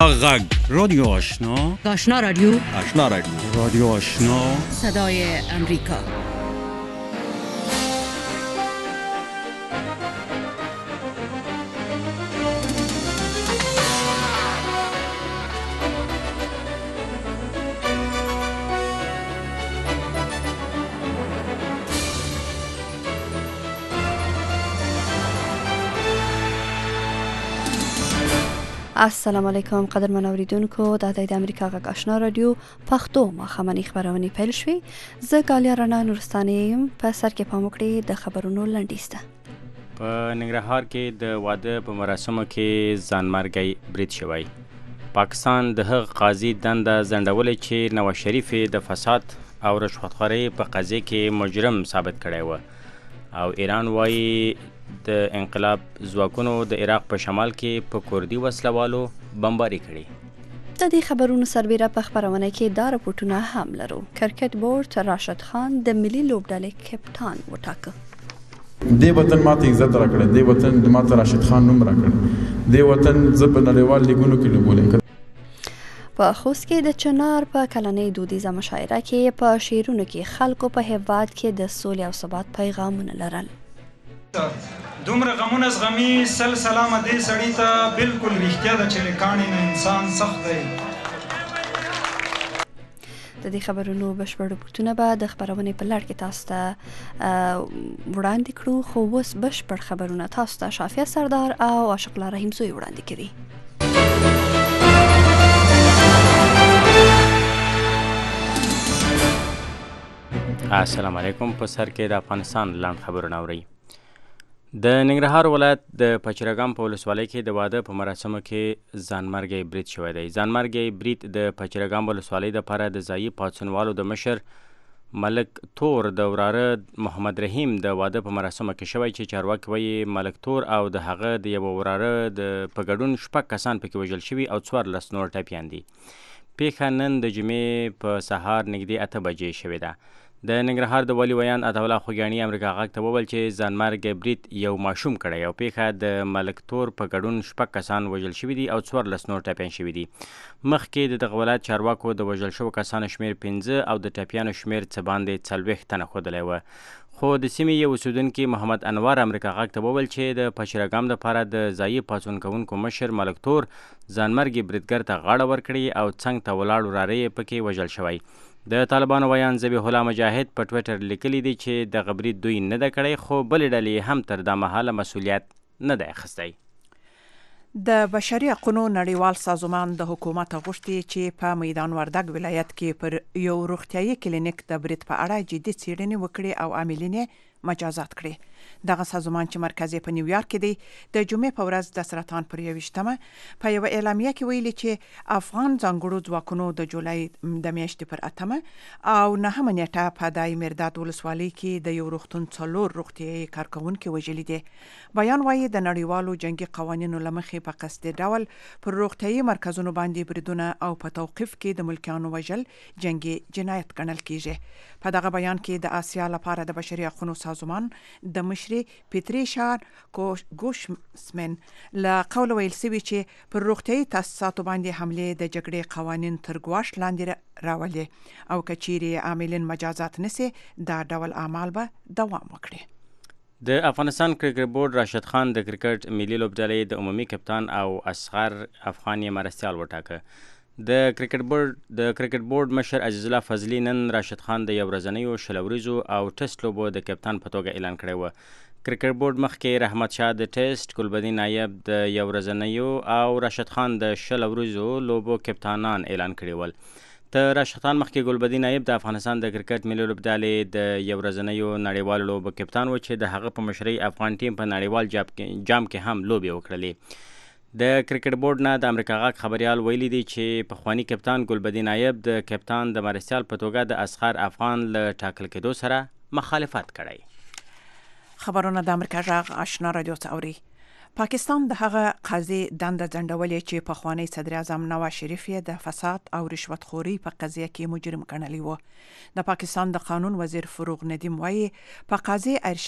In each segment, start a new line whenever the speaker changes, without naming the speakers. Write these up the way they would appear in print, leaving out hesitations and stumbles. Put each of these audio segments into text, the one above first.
غگ رادیو آشنا
رادیو
رادیو آشنا
صدای امریکا.
السلام علیکم قدرمن اوریدونکو د امریکا غږ آشنا رادیو پښتو مخامنی خبرونه پیل شوي. زه ګالیا رڼا نورستاني یم. په سر کې پام وکړئ د خبرونو لنډیسته.
په ننګرهار کې د واده په مراسمو کې ځانمرګي برید شوی. پاکستان د هغه قاضي دنده ځنډولې چې نواز شریف د فساد او رشوتخورۍ په قضیه کې مجرم ثابت کړی و او ایران وایي د انقلاب ځواکونو د عراق په شمال کې په کوردي وسلوالو بمباري کړي.
د دې خبرونو سربیره په خبرونه کې دا راپورټونه هم لرو. کرکټ بورډ راشد خان د ملي لوبډلې کپتان وټاکه.
دې وطن ماته عزت راکړه، دې وطن د ماته راشد خان نوم راکړه، دې وطن زه په نړیوال لیګونو کې لوبولم.
په خوست کې د چنار په کلنۍ دودیزه مشاعره کې په شعرونو کې خلکو په هیواد کې د سولې او ثبات پیغامونه لرل.
دومره غمونه زغمي سل سلامه دې سړي ته بالکل رښتیا ده چې لیکاڼې نه انسان سخت دی.
د دې خبرونو بشپړ رپورټونه به د خبرونې په لړ کې تاسو ته وړاندې کړو، خو اوس بشپړ خبرونه تاسو ته شافیه سردار او عاشق الله رحیم زوی وړاندې کوي.
السلام علیکم. په سر کې د افغانستان لاند خبرونه اورئ. د ننګرهار ولایت د پچرګام په ولسوالۍ کې د واده په مراسمو کې ځانمرګي برید شوی دی. ځانمرګي برید د پچرګام ولسوالۍ دپاره د ځایي پاڅونوالو د مشر ملک تور د وراره محمد رحیم د واده په مراسمو کې شوی چې چارواکي وایي ملک تور او د هغه د یوه وراره په ګډون 6 کسان پکې وژل شوي او 14 نور ټپیان دي. پیښه نن د جمعې په سهار نږدې 8 بجې شوې ده. د ننګرهار د والي ویان عطاالله خوږیاڼي امریکا غږ ته وویل چې ځانمرګي برید یو ماشوم کړی او پیښه د ملک تور په ګډون 6 کسان وژل شوي دي او 14 نور ټپیان شوي دي. مخکې د دغه ولایت چارواکو د وژل شوو کسانو شمیر 15 او د ټپیانو شمیر څه باندې 40 تنه ښودلی و. خو د سیمې یو اوسېدونکي محمد انور امریکا غږ ته وویل چې د پچرګام دپاره د ځایي پاڅون کوونکو مشر ملک تور ځانمرګي بریدګر ته غاړه ورکړې او څنګ ته ولاړ وراره یې پکې وژل شوی. د طالبانو ویان ذبیح الله مجاهد په ټویټر لیکلی دی چې دغه برید دوی نه ده کړی، خو بلې ډلې هم تر دا مهاله مسؤلیت نه دی اخیستی.
د بشري حقوقو نړیوال سازمان د حکومت غوښتي چې په میدان وردګ ولایت کې پر یو روغتیايي کلینیک د برید په اړه جدي څېړنې وکړي او عاملین مجازات کړي. دغه سازمان چې مرکز په نیویارک کې دی د جمعې په ورځ د سرطان پر 21 په یو اعلامیه کې ویلي چې افغان ځانګړو ځواکونو د جولای د میاشتې پر 8 او 9 نیټه په دای مرداد ولسوالۍ کې د یو روغتون 4 روغتیايي کارکونکو وژلي دي. بیان وايي د نړیوالو جنگي قوانینو لمخې په قصدي ډول پر روغتیايي مرکزونو باندې بریدونه او په توقيف کې د ملکیانو وژل جنگي جنایت ګڼل کیږي. په دغه بیان کې د آسیا لپاره د بشري حقوقو سازمان د مشري پیتریشا ګوشمن له قول ویل سوي چې پر روغتیايي تاسیساتو باندې حمله د جګړې قوانین تر ګواښ لاندې راولي او کچيري عاملین مجازات نسی دا ډول اعمال به دوام وکړي.
د افغانستان کرکټ بورډ راشد خان د کرکټ ملي لوبډلې د عمومي کپتان او اصغر افغان مرستیال وټاکه. د کرکټ بورډ مشر عزیز الله فضلي نن راشد خان د یو ورځنیو 20 ورځو او ټیسټ لوبو د کپتان په توګه اعلان کړی و. کرکټ بورډ مخکې رحمت شاه د ټیسټ، ګلبدین نایب د یو ورځنیو او راشد خان د 20 ورځو لوبو کپتانان اعلان کړي ول. د راشد خان مخکې ګلبدین نایب د افغانستان د کرکټ ملي لوبډلې د یو ورځنیو نړیوالو لوبو کپتان و چې د هغه په مشرۍ افغان ټیم په نړیوال جام کې هم لوبې وکړلې. د کرکټ بورډ نه د امریکا غږ خبریال ویلي دی چې پخوانی کپتان ګلبدین نایب د کپتان د مرستیال په توګه د اصغر افغان له ټاکل کېدو سره مخالفت کړی.
خبرونه د امریکا غږ آشنا رادیو ته اوري. پاکستان د هغه قاضي دنده ځنډولې چې پخوانی صدر اعظم نواز شریف یې د فساد او رشوت خوري په قضیه کې مجرم ګڼلی و. د پاکستان د قانون وزیر فروغ ندیم وایي په قاضي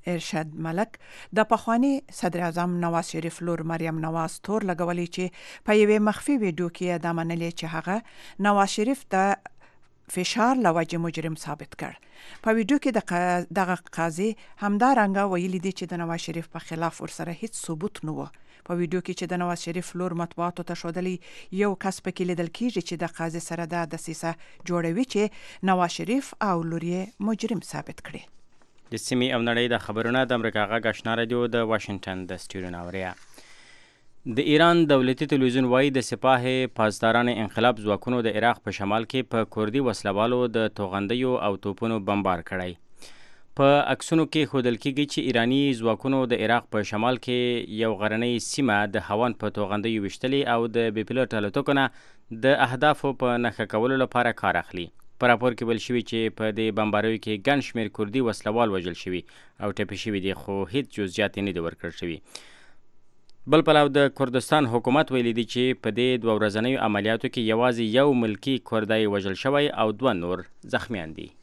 ارشاد ملک د پخوانی صدر اعظم نواز شریف لور مریم نواز تور لګولې چې په یوې مخفي ویډیو کې دا منلې چې هغه نواز شریف د فشار لوجه مجرم ثابت کړ. په ویډیو کې دغه قاضي همدارنګه ویلي دي چې د نواز شریف په خلاف ورسره هیڅ ثبوت نه و. په ویډیو کې چې د نواز شریف لور مطبوعاتو ته ښودلی یو کس پکې لیدل کیږي چې د قاضي سره د دسیسه جوړوي چې نواز شریف او لور یې مجرم ثابت کړي.
د سیمې او نړۍ د خبرونه د امریکا غږ آشنا رادیو د واشنگټن د سټوډیو نه اوري. د ایران دولتي تلویزیون وایي د سپاه پاسداران انقلاب ځواکونو د عراق په شمال کې په کوردي وسلوالو د توغندیو او توپونو بمبار کړی. په عکسونو کې ښودل کېږي چې ایرانی ځواکونو د عراق په شمال کې یو غرنۍ سیمه د هاون په توغندیو ویشتلې او د بې پیلوټ الوتکو نه د اهدافو په نښه کولو لپاره کار اخلي. په راپور کې ویل شوي چې په دې بمباریو کې ګڼ شمېر کوردي وسلوال وژل شوي او ټپي شوي دي، خو هیڅ جزئیات یې نه دي ورکړل شوي. بل پلو د کردستان حکومت ویلي دي چې په دې 2 ورځنیو عملیاتو کې یوازې یو ملکي کوردی وژل شوی او 2 نور زخمیان دي.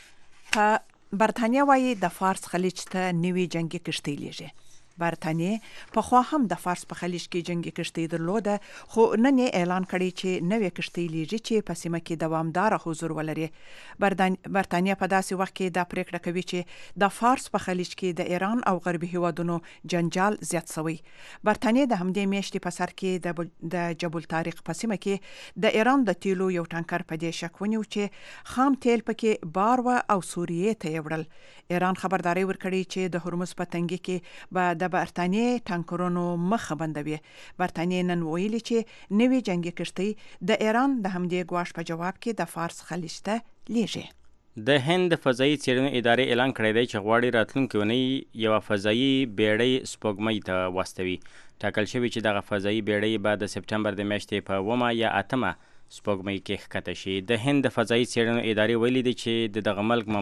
برتانیا وایي د فارس خلیج ته نوې جنگي کشتۍ لیږي. برتانیې پخوا هم د فارس په خلیج کې جنگي کشتۍ درلوده، خو نن یې اعلان کړی چې نوې کشتۍ لیږي چې په سیمه کې دوامداره حضور ولري. برتانیا په داسې وخت کې دا پریکړه کوي چې د فارس په خلیج کې د ایران او غربي هیوادونو جنجال زیات شوی. برتانیې د همدې میاشتې په سر کې د جبل طارق په سیمه کې د ایران د تیلو یو ټانکر په دې شک ونیو چې خام تیل پکې بار و او سوریې ته یې وړل. ایران خبرداري ورکړي چې د هرمز په تنګي کې به د برتانیې ټانکرونو مخه بندوي. برتانیې نن ویلي چې نوې جنگي کشتۍ د ایران د همدې ګواښ په جواب کې د فارس خلیج ته لیږي.
د هند فضایي څېړنو ادارې اعلان کړی دی چې غواړي راتلونکې اونۍ یوه فضایي بیړۍ سپوږمۍ ته واستوي. ټاکل شوي چې دغه فضایي بیړۍ به د سپټمبر د میاشتې په 9 یا 8 سپوږمۍ کې ښکته شي. د هند د فضایي څېړنو ادارې ویلي دي چې دغه ملک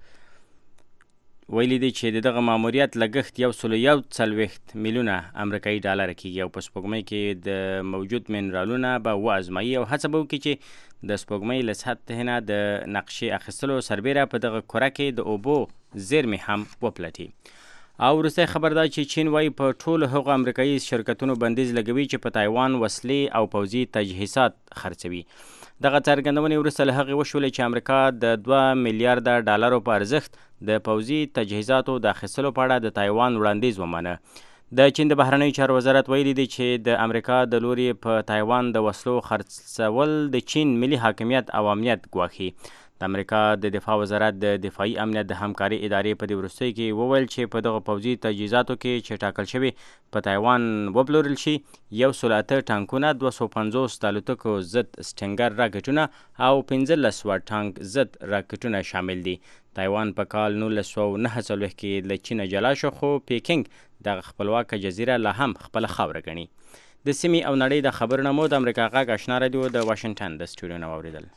ماموریت لګښت 140 میلیونه امریکایي ډالر کېږي او په سپوږمۍ کې د موجود منرالونه به وازمایي او هڅه به وکړي چې د سپوږمۍ له سطحې نه د نقشې اخیستلو سربیره په دغه کره کې د اوبو زیرمې هم وپلټي. او وروستی خبر دا چې چین وایي په ټولو هغو امریکایي شرکتونو بندیز لګوي چې په تایوان وسلې او پوځي تجهیزات خرڅوي. دغه څرګندونې وروسته له هغې وشولې چې امریکا د 2 میلیارده ډالرو په ارزښت د پوځي تجهیزاتو د اخیستلو په اړه د تایوان وړاندیز ومنه. د چین د بهرنیو چارو وزارت ویلي دی چې د امریکا د لوري په تایوان د وسلو خرڅول د چین ملي حاکمیت او امنیت ګواښي. د امریکا د دفاع وزارت د دفاعي امنیت د همکاري ادارې په دې وروستیو کې وویل چې په دغه پوځي تجهیزاتو کې چې ټاکل شوي په تایوان وپلورل شي 108 ټانکونه، 250 د الوتکو ضد سټینګر راکټونه او 15 ټانک ضد راکټونه شامل دي. تایوان په کال 1949 کې له چین جلا شو، خو پیکینګ دغه خپلواکه جزیره لا هم خپله خاوره ګڼي. د سیمې او نړۍ د خبرونه مو د امریکا غږ آشنا رادیو د واشنگټن د سټوډیو نه واورېدل.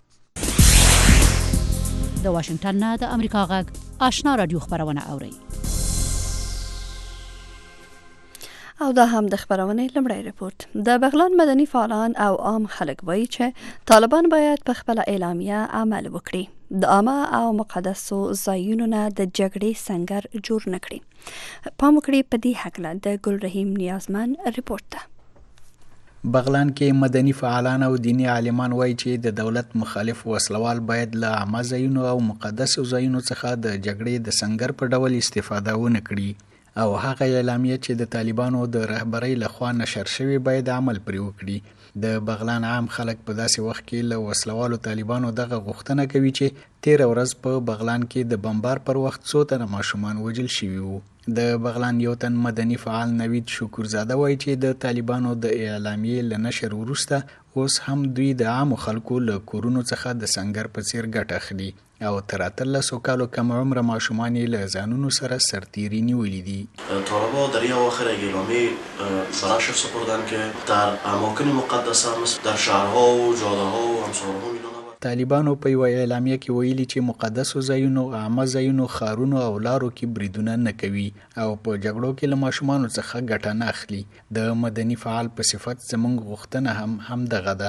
د واشنگټن نه د امریکا غږ آشنا رادیو خبرونه اوري.
او دا هم د خبرونې لمړی رپورت. د بغلان مدني فعالان او عام خلک وایي چې طالبان باید په خپل اعلامیه عمل وکړي، د عامه او مقدسو ځایونو نه د جګړې سنگر جوړ نه کړي. پام وکړئ په دې هکله د ګل رحیم نیازمن رپورت ده.
بغلان کې مدني فعالان او دینی عالمان وایي چې د دولت مخالف وسلوال باید له عامه ځایونو او مقدسو ځایونو څخه د جګړې د سنگر په ډول استفاده ونه کړي او هغه اعلامیه چې د طالبانو د رهبرۍ لخوا نشر شوی باید عمل پرې وکړي. د بغلان عام خلک په داسې وخت کې له وسلوالو طالبانو دغه غوښتنه کوي چې 13 ورځ په بغلان کې د بمبار پر وخت 100 تنه ماشومان وژل شوي وو. د بغلان یو تن مدني فعال نوید شکرزاده وایي چې د طالبانو د اعلامیې له نشر وروسته اوس هم دوی د عامو خلکو له کورونو څخه د سنگر په څیر ګټه اخلي او تر 13 کالو کم عمر ماشومان یې له ځانونو سره سرتیري نیولي دي.
طالبا در این اواخر اعلامیه براشر سپردن که در اماکن مقدسه مثل در شهرها و جاده‌ها و امثالهم
طالبانو په یو اعلامیه کې ویلي چې مقدسو ځایونو، عامه ځایونو، ښارونو او لارو کې بریدونه نه کوي او په جګړو کې له ماشومانو څخه ګټه نه اخلي. د مدني فعال په صفت زموږ غوښتنه هم دغه ده.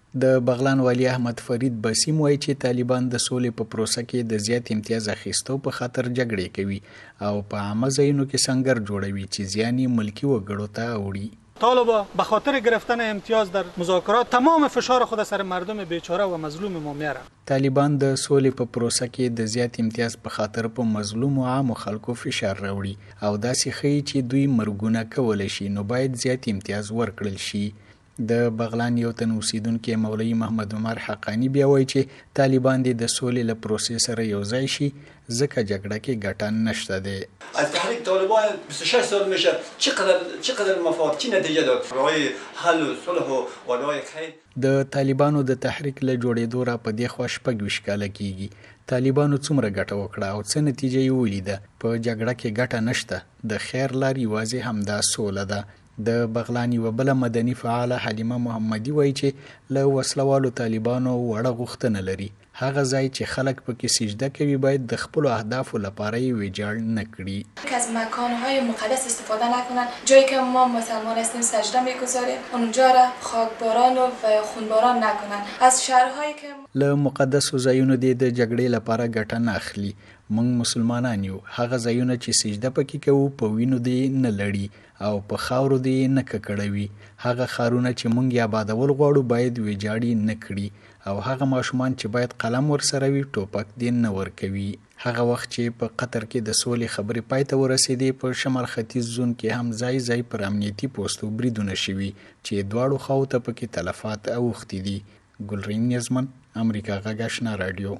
د بغلان والی احمد فرید بسیم وایي چې طالبان د سولې په پروسه کې د زیات امتیاز اخیستو په خاطر جګړې کوي او په عامه ځایونو کې سنگر جوړوي چې زیان ملکی وګړو ته اوړي.
طالبا به خاطر گرفتن امتیاز در مذاکرات تمام فشار خود سر مردم بیچاره و مظلوم ما میاره.
طالبان د سولې په پروسه کې د زیات امتیاز په خاطر په مظلوم او عام خلکو فشار راوړي او داسې ښیي چې دوی مرګونه کولی شي نو باید زیات امتیاز ورکړل شي. د بغلان یو تن اوسیدونکي مولوي محمد عمر حقانی بیا وایي چې طالبان د سولې له پروسې سره یو ځای شي ځکه جګړه کې ګټه نشته ده.
از تحریک طالبان 26 سال میشه چقدر مفاد چی نتیجه داد برای حل و صلح و رای خیر.
د طالبانو د تحریک له جوړېدو را په دې خوا 26 کاله کېږي. طالبانو څومره ګټه وکړه او څه نتیجه یې ولیده؟ په جګړه کې ګټه نشته. د خیر لار یوازې همدا سوله ده. د بغلان یوه بله مدني فعاله حلیمه محمدي وایي چې له وسلوالو طالبانو وړه غوښتنه لري. هغه ځای چې خلک پکې سجده کوي باید د خپلو اهدافو لپاره یې ویجاړ نه کړي.
از مکانهای مقدس استفاده نکنن. جایی که ما مسلمان هستیم سجده میگذاریم اونجا را خاکباران و خونباران نکنن. از شهرهایی که
له مقدسو ځایونو د جګړې لپاره ګټه نه اخلي. موږ مسلمانان یو. هغه ځایونه چې سجده پکې کوو په وینو دې نه لړي او په خاورو دې نه ککړوي. هغه ښارونه چې موږ یې آبادول غواړو باید ویجاړي نه کړي او هغه ماشومان چې باید قلم ورسره وي ټوپک دې نه ورکوي. هغه وخت چې په قطر کې د سولې خبرې پای ته ورسېدې په شمال ختیځ زون کې هم ځای ځای پر امنیتي پوستو بریدونه شوي چې دواړو خواو ته پکې تلفات اوښتي دي. ګلرین نیزمن، امریکا غږ آشنا رادیو.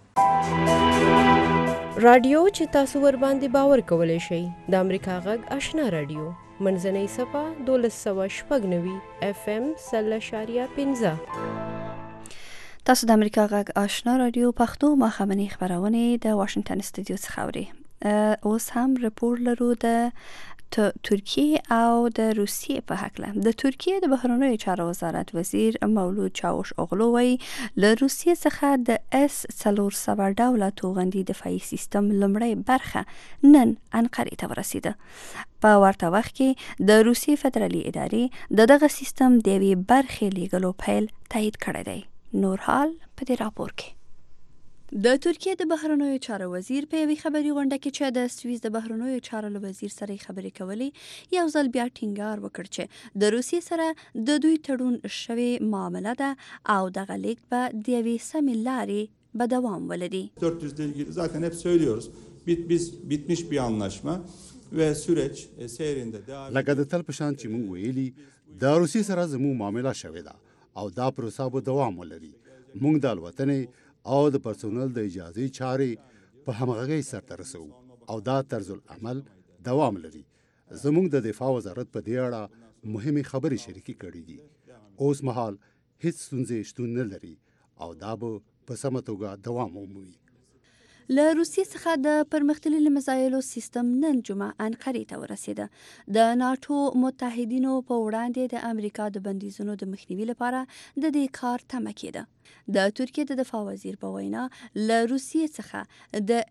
رادیو چې تاسو ور باندې باور کولای شئ د امریکا غږ آشنا رادیو منځنۍ صفه 1296 FM 0.15.
تاسو د امریکا غږ آشنا رادیو پښتو ماښامنۍ خبرونه د واشنگټن استودیو څخه اورئ. اوس هم رپورټ لرو د ترکیه او د روسیې په هکله. د ترکیه د بهرنیو چارو وزارت وزیر مولود چاوش اوغلو وایي له روسیې څخه د S-400 ډوله توغندي دفاعي سیستم لومړی برخه نن انقرې ته ورسېده. په ورته وخت کې د روسیې فدرالي ادارې د دغه سیستم د یوې برخې لیږلو پیل تایید کړی دی. نور حال په دې راپور کې. د ترکیه د بهرنیو چارو وزیر په یوې خبري غونډه کې چې د سویس د بهرنیو چارو له وزیر سره خبرې کولې یو ځل بیا ټینګار وکړ چې د روسیې سره د دوی تړون شوی معامله ده او دغه لیک به د یوې سمې لارې به دوام ولري.
400 ile ilgili zaten hep söylüyoruz. Bitmiş bir anlaşma ve süreç seyrinde devam.
لکه د تل په شان چې موږ ویلي د روسیې سره زموږ معامله شوې ده او دا پروسه به دوام ولري. موږ د الوتنې او د پرسونل د اجازې چارې په همغږۍ سرته رسوو او دا طرز العمل دوام لري. زموږ د دفاع وزارت په دې اړه مهمې خبرې شریکې کړې دي. اوس مهال هیڅ ستونزې شتون نه لري او دا به په سمه توګه دوام ومومي.
له روسیې څخه د پرمختللي میزایلو سیستم نن جمعه انقرې ته ورسېده. د ناټو متحدینو په وړاندې د امریکا د بندیزونو د مخنیوي لپاره د دې کار تمه کېده. د ترکیه د دفاع وزیر په وینا له روسیې څخه د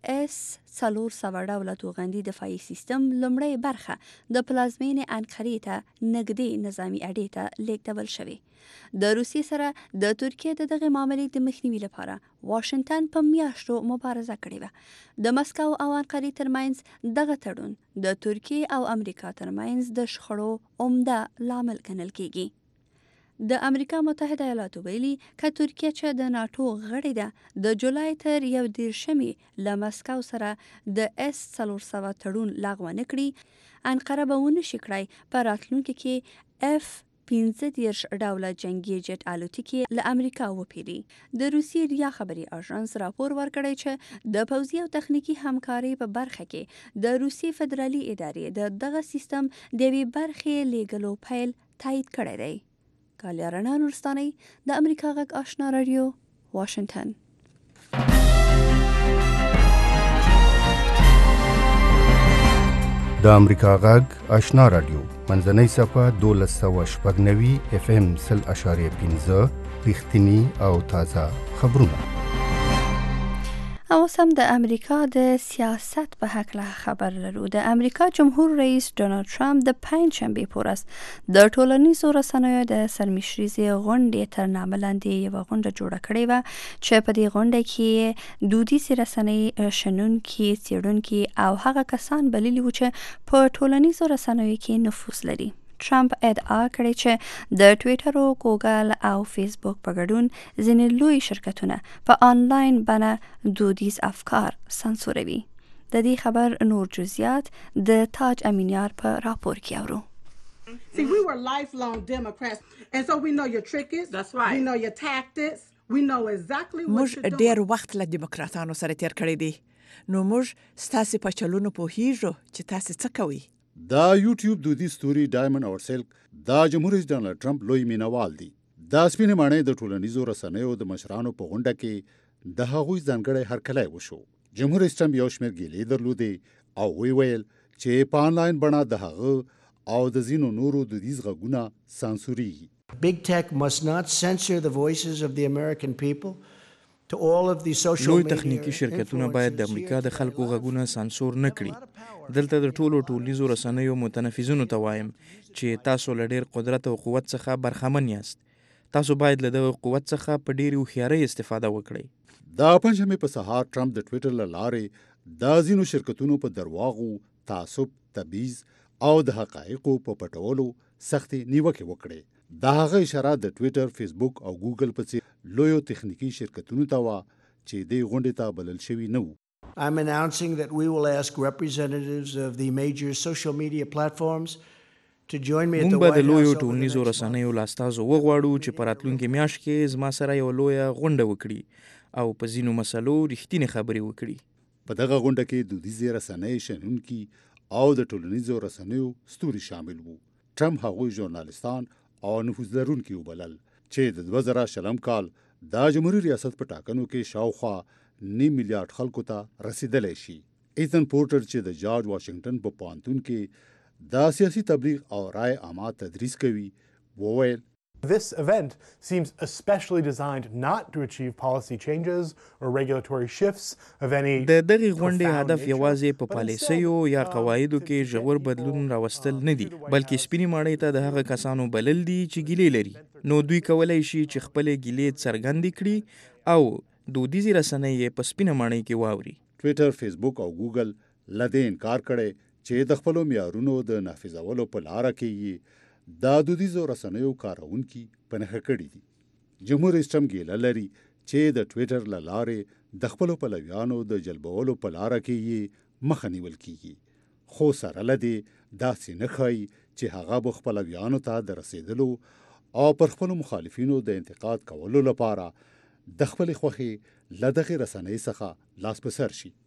S-400 ډوله توغندي دفاعي سیستم لومړی برخه د پلازمینې انقرې ته نږدې نظامي اډې ته لیږدول شوې. د روسیې سره د ترکیه د دغه معاملې د مخنیوي لپاره واشنگټن په میاشتو مبارزه کړې وه. د مسکو او انقرې ترمنځ دغه تړون د ترکیه او امریکا ترمنځ د شخړو عمده لامل ګڼل کېږي. د امریکا متحده ایالاتو ویلي که ترکیه چې د ناټو غړې ده د جولای تر 11 له مسکو سره د S-400 تړون لغوه نه کړي انقره به ونه شي کړی په راتلونکي کې F-15 ډوله جنگي جټ الوتکې له امریکا وپیري. د روسیې ریا خبري اژانس راپور ورکړی چې د پوځي او تخنیکي همکارۍ په برخه کې د روسیې فدرالي ادارې د دغه سیستم د یوې برخې لیږلو پیل تایید کړی دی. کالیا رڼا نورستانۍ د امریکا غږ آشنا رادیو واشنگټن.
د امریکا غږ آشنا رادیو منځنۍ صفه 1296 FM 0.15 رښتینی او تازه خبرونه.
او سم د امریکا د سیاست په هکله خبر لرو. د امریکا جمهور رئیس ډونالد ټرمپ د پنځشنبې په ورځ د ټولنیزو رسنیو د سرمشریزې غونډې تر نامه لاندې یوه غونډه جوړه کړې وه چې په دې غونډه کې دودیزې رسنۍ شنونکي، څیړونکي او هغه کسان بللي وو چې په ټولنیزو رسنیو کې نفوذ لري. ټرمپ ادعا کړې چې د ټویټر او ګوګل او فیسبوک په ګډون ځینې لوی شرکتونه په آنلاین بڼه دودیز افکار سانسوروي. د دې خبر نور جزئیات د تاج امینیار په راپور کې اورو.
See, we were lifelong Democrats, and so we know your tricks. That's right. We know your tactics. We know exactly what you're doing.
موږ ډېر وخت له دیموکراتانو سره تیر کړی دی. نو موږ ستاسو په چلونو پوهیږو چې تاسو څه کوئ.
دا یوټیوب دودیز ستوري ډایمنډ اورسلک دا جمهور رئیس ډونالډ ټرمپ لوی مینوال دی. دا سپینې ماڼۍ د ټولنیزو رسنیو د مشرانو په غونډه کې د هغوی ځانګړی هرکلی وشو. جمهور رئیس ټرمپ یو شمېر ګیلې درلودې او ویل چې په آنلاین بڼه د هغه او د ځینو نورو دودیز غږونه سانسورېږي.
Big tech must not censor the voices of the American people.
لوی تخنیکی شرکتونه باید د امریکا د خلکو غږونه سانسور نه کړي. دلته د ټولنیزو رسنیو متنفذینو ته وایم چې تاسو له ډېر قدرت او قوت څخه برخمن یاست. تاسو باید له دغه قوت څخه په ډېرې هوښیارۍ استفاده وکړئ.
دا پنځمې په سهار ټرمپ د ټویټر له لارې دا ځینو شرکتونو په درواغو، تعصب، تبعیض او د حقایقو په پټولو سختې نیوکې وکړې. دا هغه اشاره د ټویټر، فیسبوک او ګوګل په څیر لویو تخنیکي شرکتونو ته وه چې دې غونډې ته بلل شوي نه وو.
I'm announcing that we will ask representatives of the major social media platforms to join me at the White House.
موږ به د لویو ټولنیزو رسنیو له استازو وغواړو چې په راتلونکي میاشت کې زما سره یوه لویه غونډه وکړي او په ځینو مسلو رښتینې خبرې وکړي.
په دغه غونډه کې دودیزې رسنۍ شنونکي او د ټولنیزو رسنیو ستوري شامل وو. ټرمپ هغوی ژورنالستان او نفوذ لرونکي وبلل چې د 2020 کال دا جمهوري ریاست په ټاکنو کې شاوخوا 9 میلیارډ خلکو ته رسیدلی شي. ایتن پورټر چې د جارج واشنگټن په پوهنتون کې دا سیاسي تبلیغ او رای عامه تدریس کوي وویل
This event seems especially designed not to achieve policy changes or regulatory shifts of any
د دغې غونډې هدف یوازې په پالیسیو یا قواعدو کې ژور بدلون راوستل نه دي، بلکې سپینې ماڼۍ ته د هغه کسانو بلل دي چې ګیلې لري. نو دوی کولی شي چې خپلې ګیلې څرګندې کړي او دودیزې رسنۍ یې په سپینه ماڼۍ کې واوري.
ټویټر، فیسبوک او ګوګل له دې انکار کړی چې د خپلو معیارونو د نافذولو په لاره کې یې دا دودیزو رسنیو کارونکي په نښه کړي دي. جمهور رئیس ټرمپ ګیله لري چې د ټویټر له لارې د خپلو پلویانو د جلبولو په لاره کې یې مخه نیول کیږي، خو سره له دې داسې نه ښایي چې هغه به خپلویانو ته د رسېدلو او پر خپلو مخالفینو د انتقاد کولو لپاره د خپلې خوښې له دغې رسنۍ څخه لاس په سر شي.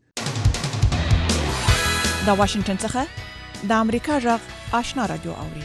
د واشنگټن څخه د امریکا غږ آشنا رادیو اوري.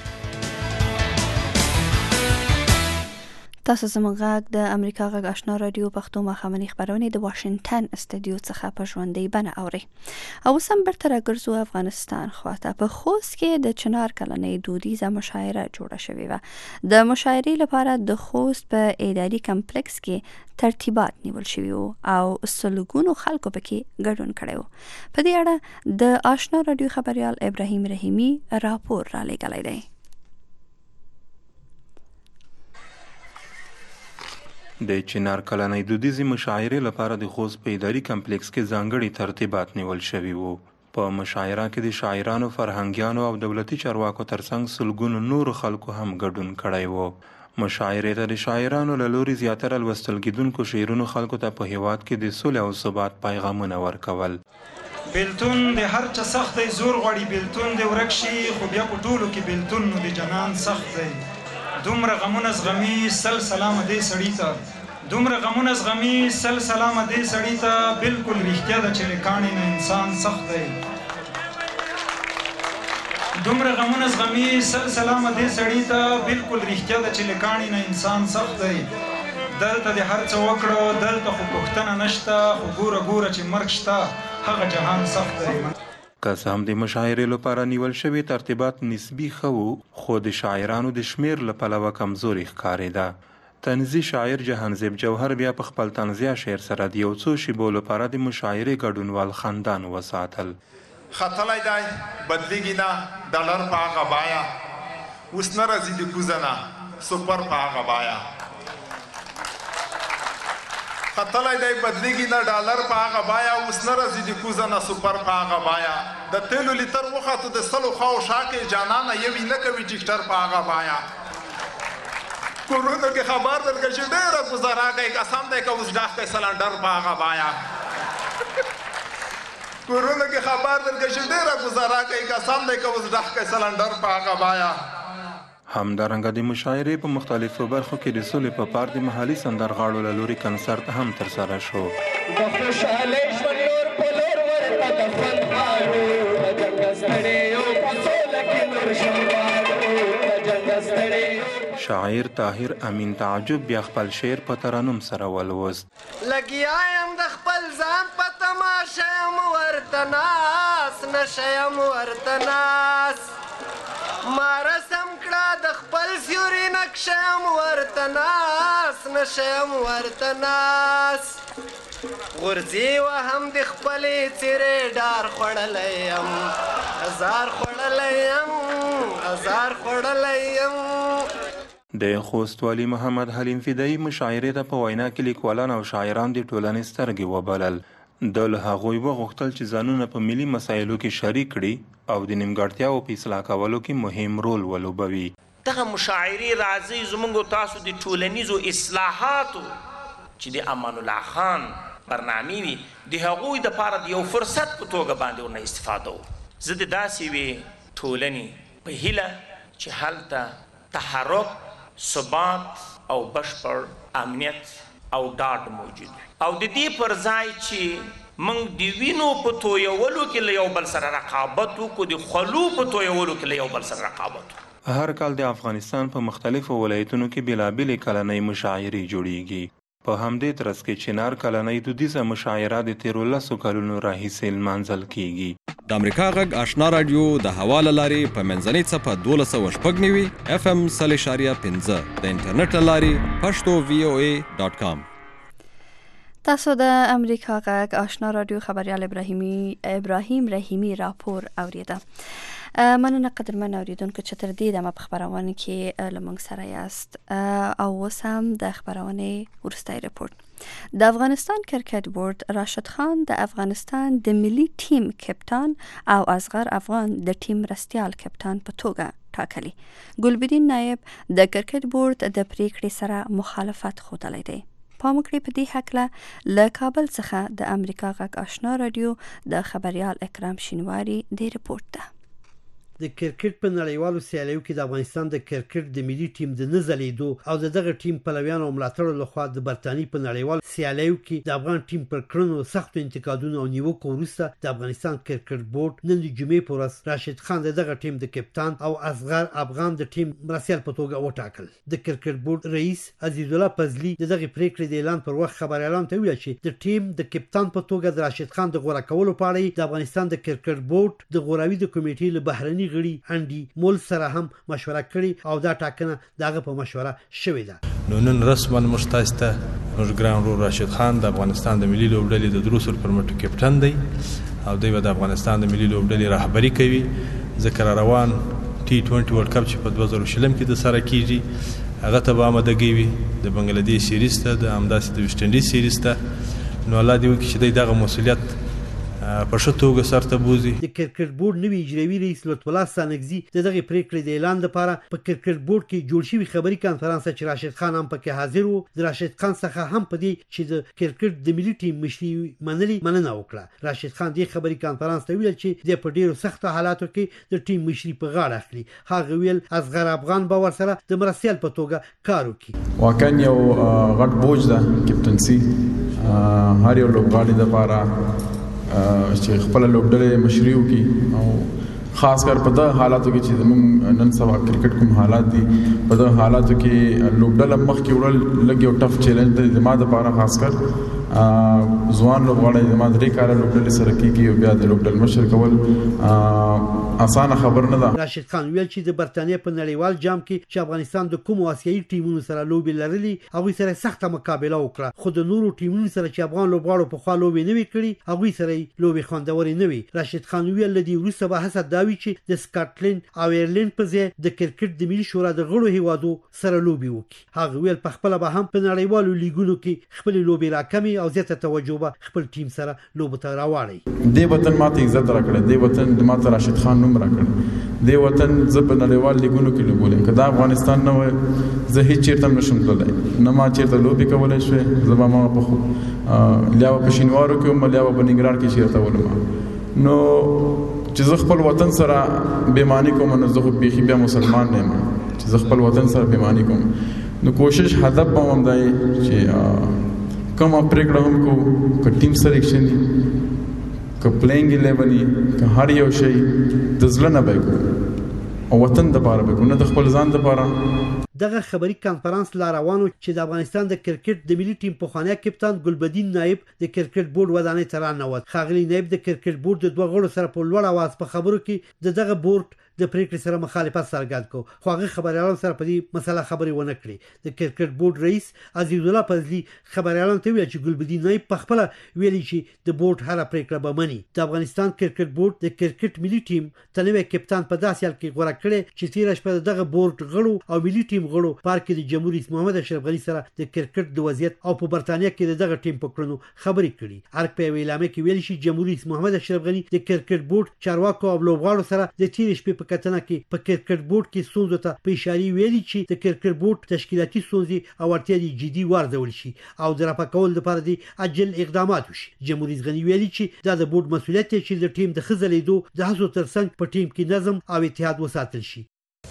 تاسو زموږ غږ د امریکا غږ آشنا رادیو پښتو ماښامنۍ خپرونې د واشنگټن استودیو څخه په ژوندۍ بڼه اورئ. او اوس هم بیرته راګرځو افغانستان خواته. په خوست کې د چنار کلنۍ دودیزه مشاعره جوړه شوې وه. د مشاعرې لپاره د خوست په اداري کمپلکس کې ترتیبات نیول شوي وو او سلګونو خلکو پکې ګډون کړی و. په دې اړه د آشنا رادیو خبریال ابراهیم رحیمي راپور را لېږلی دی.
د چنار کلنۍ دودیزې مشاعرې لپاره د خوست په اداري کمپلکس کې ځانګړي ترتیبات نیول شوي وو. په مشاعره کې د شاعرانو، فرهنګیانو او دولتي چارواکو ترڅنګ سلګونو نورو خلکو هم ګډون کړی و. مشاعرې ته د شاعرانو له لوري زیاتره لوستل کېدونکو شعرونو خلکو ته په هیواد کې د سولې او ثبات پیغامونه ورکول.
بیلتون د هر چا سخت دی، زور غواړي بیلتون د ورک شي، خو بیا په ټولو کې بیلتون نو د جنان سخت دی. دومره غمونه زغمي سل سلامه دې سړي ته، دومره غمونه زغمي سل سلامه دې سړي ته، بالکل رښتیا ده چې له کاڼي نه انسان سخت دی. دومره غمونه زغمي سل سلامه دې سړي ته، بالکل رښتیا ده چې له کاڼي نه انسان سخت دی. دلته دې هر څه وکړو، دلته خو پوښتنه نشته، خو ګوره ګوره چې مرګ شته، هغه جهان سخت دی.
که څه هم د مشاعرې لپاره نیول شوي ترتیبات نسبي ښه وو، خو د شاعرانو د شمېر له پلوه کمزوري ښکارېده. طنزي شاعر جهانزیب جوهر بیا په خپل طنزیه شعر سره د یو څو شیبو لپاره د مشاعرې ګډونوال خاندان وساتل.
خطلی دی بدلیږي نه ډالر په هغه بایه، اوس نه راځي د کوزه نه سوپر په هغه بایه. خطلی دی بدلیږي نه ډالر په هغه بایه، اوس نه راځي د کوزه نه سوپر په هغه بایه. د تیلو لیتر وخته د سلو خواو شاکې جانانه یوې نه کوي ډیکټر په هغه بایه. کورونو کې خبر درکړه چې ډېره ګزاره کوي، قسم دی که اوس ډاخ کوي سلنډر په هغه بایه. کورونو کې خبر درکړه چې ډېره ګزاره کوي، قسم دی که اوس ډاخ کوي سلنډر په هغه بایه.
همدارنګه د مشاعرې په مختلفو برخو کې د سولې په پار د محلي سندرغاړو له لوري کنسرت هم ترسره شو. شاعر طاهر امین تعجب بیا خپل شعر په ترنم سره ولوست.
لګیا یم د خپل ځان په تماشه یم ورته ناس، نشه یم ورته ناس، ما رسم کړه د خپل سیوري نقشه یم ورته ناس، نشه یم ورته ناس، غورځې وهم د خپلې څېرې ډار خوړلی یم، هزار خوړلی یم، هزار خوړلی یم.
د خوست والي محمد حلیم فدایي مشاعرې ته په وینا کې لیکوالان او شاعران د ټولنې سترګې وبلل. د له هغوی وغوښتل چې ځانونه په ملي مسایلو کې شریک کړي او د نیمګړتیاو په اصلاح کولو کې مهم رول ولوبوي.
دغه مشاعرې راځي زموږ تاسو د ټولنیزو اصلاحاتو چې د امان الله خان برنامې وي د هغوی دپاره د یو فرصت په توګه باندې ورنه استفاده و. زه د داسې یوې ټولنې په هیله چې هلته تحرک، ثبات او بشپړ امنیت او ډاډ موجود وي، او د دې پر ځای چې موږ د وینو په تویولو کې له یو بل سره رقابت وکړو، د خولو په تویولو کې له یو بل سره رقابت وکړو.
هر کال د افغانستان په مختلفو ولایتونو کې بېلابېلې کلنۍ مشاعرې جوړیږي. په همدې ترڅ کې چنار کلنۍ دودیزه مشاعره د تیرو 10 کلونو راهیسې لمانځل کیږي.
د امریکا غږ آشنا رادیو د هوا له لارې په منځنۍ څپه 12.9 FM 0.5 د انټرنیټ له لارې پښتو voa.com.
تاسو د امریکا غږ آشنا رادیو خبریال ابراهیم رحیمی راپور اوریده. مننه قدرمن اوریدونکو چې تر دې دمه په خبرونه کې له موږ سره یاست. او اوس هم د خبرونه ورستای رپورت. د افغانستان کرکټ بورډ راشد خان د افغانستان د ملي ټیم کپتان او اصغر افغان د ټیم مرستیال کپتان په توګه ټاکلي. ګلبدین نایب د کرکټ بورډ د پریکړې سره مخالفت ښودلی دی. پام وکړئ په دې هکله له کابل څخه د امریکا غږ آشنا رادیو د خبریال اکرام شینواری د رپورت ده.
د کرکټ په نړیوالو سیالیو کې د افغانستان د کرکټ د ملي ټیم د نه ځلیدو او دغه ټیم پلویانو او ملاتړو لخوا د برتانیې په نړیوالو سیالیو کې د افغان ټیم پر کړنو سختو انتقادونو او نیوکو وروسته د افغانستان کرکټ بورډ نن د جمعې په ورځ راشد خان دغه ټیم د کپتان او اصغر افغان د ټیم مرستیال په توګه وټاکل. د کرکټ بورډ رئیس عزیز الله فضلي دغه پریکړې د اعلان پر وخت خبريالانو ته ویل چې د ټیم د کپتان په توګه د راشد خان د غوړه کولو په اړه د افغانستان د کرکټ بورډ د غوراوي د کمیټې له بهرني غړي انډي مول سره هم مشوره کړې او دا ټاکنه دغه په مشوره شوې ده.
نو نن رسما مشتاسته زموږ ګران ورور راشد خان د افغانستان د ملي لوبډلې د دروسر پرمټو کپټن دی او دوی د افغانستان د ملي لوبډلې رهبری کوي. ذکر روان T20 ورلد کپ چې په 2020 کې د سره کیږي هغه ته به آمادګي وي د بنگلاديش سیریز ته د امداسي د ویسټ انډیز سیریز ته. نو الله دې وکړي چې دغه مسؤلیت په شتوګه سرته بوزي.
د کرکټ بورډ نوی اجرایي رئیس لطف الله سانګزي دغه پریکړې د اعلان لپاره په کرکټ بورډ کې جوړ شوی خبري کانفرنس چې راشد خان هم پکې حاضر وو. د راشد خان څخه هم په دې چې د کرکټ د ملي ټیم مشري مننه وکړه. راشد خان دې خبري کانفرنس ته ویل چې د په ډیرو سختو حالاتو کې د ټیم مشري په غاړه اخلي. هغه ویل اصغر افغان به ورسره د مرستیال په توګه کار وکړي.
واقعا یو غټ بوج ده کپټنسي هر یو لوبغاړي لپاره چې خپل لوبډلې مشري وکړي او خاص کر په دغه حالاتو کې چې زموږ نن سبا کرکټ کوم حالات دي په دغه حالاتو کې لوبډله مخکې وړل لږ یو ټف چیلنج دی زما دپاره خاص کر ځوان لوبغاړی زما 3 کاله لوبډلې سره کېږي او بیا د لوبډل مشر کول اسانه خبر نه ده.
راشد خان ویل چې د برتانیې په نړیوال جام کې چې افغانستان د کوم آسیایي ټیمونو سره لوبې لرلې هغوی سره سخته مقابله وکړه، خو د نورو ټیمونو سره چې افغان لوبغاړو پخوا لوبې نه وې کړې هغوی سره یې لوبې خوندورې نه وې. راشد خان ویل له دې وروسته به هڅه دا وي چې د سکاټلند او ایرلند په ځای د کرکټ د ملي شورا د غړو هیوادو سره لوبې وکړي. هغه ویل په خپله به هم په نړیوالو لیګونو کې خپلې لوبې راکمې او زیاته توجه به خپل ټیم سره لوبو ته راواړي.
دې وطن ماته عزت راکړی، دې وطن ماته راشد خان نوم راکړی، دې وطن زه په نړیوال لیګونو کې لوبولم. که دا افغانستان نه وای زه هیڅ چېرته هم نشم تللی، نه ما چېرته لوبې کولی شوې. زه به ما په لیا به په شینوارو کې وم، لیا به په ننګرهار کې چېرته ولم. نو چې زه خپل وطن سره بېماني کوم نو زه خو بیخي بیا مسلمان نه یم چې زه خپل وطن سره بېماني کوم. نو کوشش هدف به هم دی چې کومه پرېکړه هم کو، که ټیم سلیکشن وي، که پلینګ 11 وي، که هر یو شی د زړه نه به یې کوو او وطن دپاره به یې کوو، نه د خپل ځان دپاره.
دغه خبري کانفرنس لا روانو چې د افغانستان د کرکټ د ملي ټیم پخوانی کپتان ګلبدین نایب د کرکټ بورډ ودانۍ ته راننوت. ښاغلي نایب د کرکټ بورډ د 2 غړو سره په لوړ اواز په خبرو کې دغه بورډ د پریکړې سره مخالفت څرګند کړ، خو هغه خبريالانو سره په دې مسله خبرې ونه کړې. د کرکټ بورډ رئیس عزیز الله فضلي خبريالانو ته ویل چې ګلبدین نایب په خپل ویلي چې د بورډ هر پریکړه به مني. د افغانستان کرکټ بورډ د کرکټ ملي ټیم تنوي کپتان په داسې حال کې غوړه کړې چې تیر شپه دغه بورډ غړو او ملي ټیم غړو پارک د جمهور رئیس محمد اشرف غنی سره د کرکټ د وضعیت او په برتانیې کې دغه ټیم په کړنو خبرې کړي. ارګ په اعلامیه کې ویل شي جمهور رئیس محمد اشرف غنی د کرکټ بورډ چارواکو او لوبغاړو سره د تیر شپې په کتنه کې په کرکټ بورډ کې ستونزو ته په اشاره ویلي چې د کرکټ بورډ تشکیلاتي ستونزې او اړتیا دي جدي واردول شي او د رفع کولو لپاره دي عاجل اقدامات وشي. جمهور رئیس غنی ویلي چې دا د بورډ مسؤلیت دی چې د ټیم د خزلیدو د هڅو ترڅنګ په ټیم کې نظم او اتحاد وساتل شي.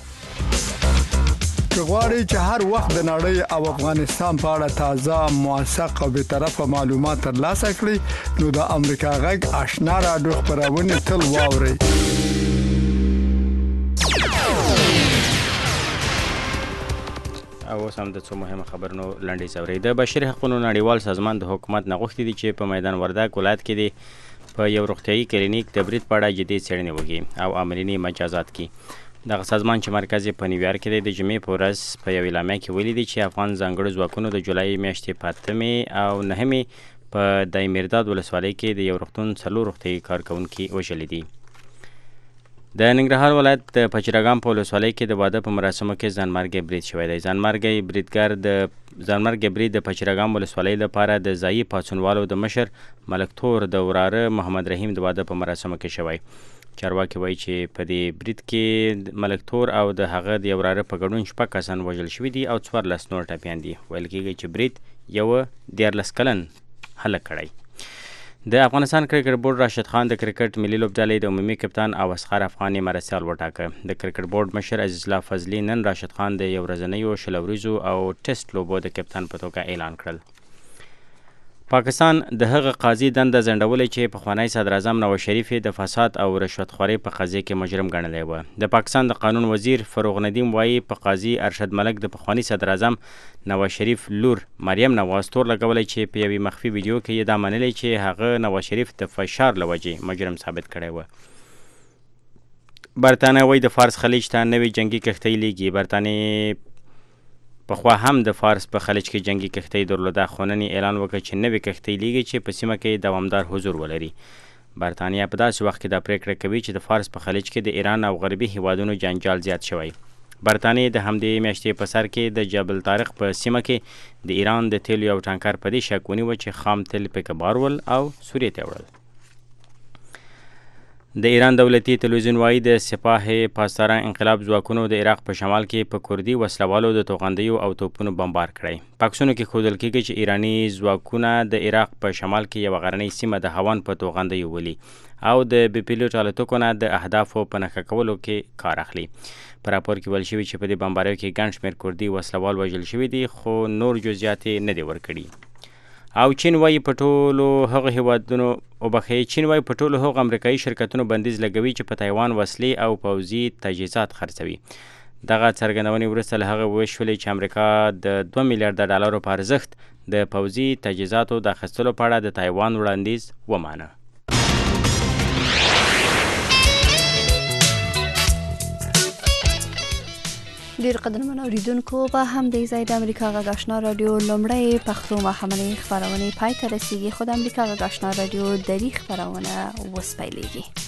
غواړئ چې هر وخت د نړۍ او افغانستان په اړه تازه، موثق او بیطرفه معلومات ترلاسه کړئ نو د امریکا غږ آشنا راډیو خپرونه تل واورئ.
او اوس هم د څو مهمه خبرونو لنډیز اورئ. د بشري حقوقو نړیوال سازمان د حکومت نه غوښتي دي چې په میدان وردګ ولایت کې په یو روغتیايي کلینیک د برید په اړه جدي څېړنې وکړي او عاملین یې مجازات کړي. دغه سازمان چې مرکز یې په نیویارک کې دی د جمعې په ورځ په یو اعلامیه کې ویلي دي چې افغان ځانګړو ځواکونو د جولای میاشتې په 8 او 9 په دایمیرداد ولسوالۍ کې د یو روغتون 4 روغتیايي کارکوونکي وژلي دي. د ننګرهار ولایت د پچرګام په ولسوالۍ کې د واده په مراسمو کې ځانمرګي برید شوی دی. ځانمرګي برید د پچرګام ولسوالۍ لپاره د ځایي پاڅونوالو د مشر ملک تور د وراره محمد رحیم د واده په مراسمو کې شوی. چارواکي وایي چې په دې برید کې ملک تور او د هغه د وراره په ګډون 6 کسان وژل شوي دي او 14 نور ټپیان دي. ویل کېږي چې برید یو 14 کلن هلک کړی. د افغانستان کرکټ بورډ راشد خان د کرکټ ملي لوبډلې د عمومي کپتان او اسخر افغان مرستیال وټاکه. د کرکټ بورډ مشر عزیز الله فضلي نن راشد خان د یو ورځنیو شلوریزو او ټیسټ لوبو د کپتان په توګه اعلان کړل. پاکستان د هغه قاضي دنده ځنډولې چې پخوانی صدر اعظم نواز شریف د فساد او رشوت خورۍ په قضیه کې مجرم ګڼلی و. د پاکستان د قانون وزیر فروغ ندیم وایي په قاضي ارشد ملک د پخوانی صدر اعظم نواز شریف لور مریم نواز تور لګولی چې په یوې مخفي ویډیو کې یې دا منلی چې هغه نواز شریف د فشار له وجې مجرم ثابت کړی و. برطانیه وایي د فارس خلیج ته نوې جنګي کښتۍ لیږي. برطانیې پخوا هم د فارس په خلیج کې جنگي کښتۍ درلوده، خو نن اعلان وکړ چې نوې کښتۍ لیږي چې په سیمه کې دوامدار حضور ولري. برطانیه په داسې وخت کې دا پریکړه کوي چې د فارس په خلیج کې د ایران او غربي هیوادونو جنجال زیات شوی. برطانیه د همدې میاشتې په سر کې د جبل طارق په سیمه کې د ایران د تیلو یو ټانکر په دې شک ونیوه چې خام تیل پکې بارول او سوریې ته وړل. د ایران دولتي تلویزیون وایي د سپاه پاسداران انقلاب ځواکونو د عراق په شمال کې په کردي وسلوالو د توغندیو او توپونو بمبار کړی. پاکسونو کې ښودل کېږي چې ایراني ځواکونه د عراق په شمال کې یوه غرنۍ سیمه د هوان په توغندیو ولي او د بې پیلوټ الوتکو نه د اهدافو په نښه کولو کې کار اخلي. په راپور کې ویل شوي چې په دې بمباریو کې ګڼ شمېر کردي وسلوال وژل شوي دي، خو نور جزئیات یې نه دي ورکړي. او چین وایي په ټولو هغو امریکایي شرکتونو بندیز لګوي چې په تایوان وسلې او پوځي تجهیزات خرڅوي. دغه څرګندونې وروسته له هغه وشولې چې امریکا د 2 میلیارډ ډالرو په ارزښت د پوځي تجهیزاتو د اخیستلو په اړه د تایوان وړاندیز ومانه.
ډیر قدرمن اوریدونکو په همدې ځای د امریکا غږ آشنا رادیو لومړی پښتو ماښامنۍ خپرونې پای ته رسیږي. خو د امریکا غږ آشنا رادیو دري خپرونه وسپیلیږي.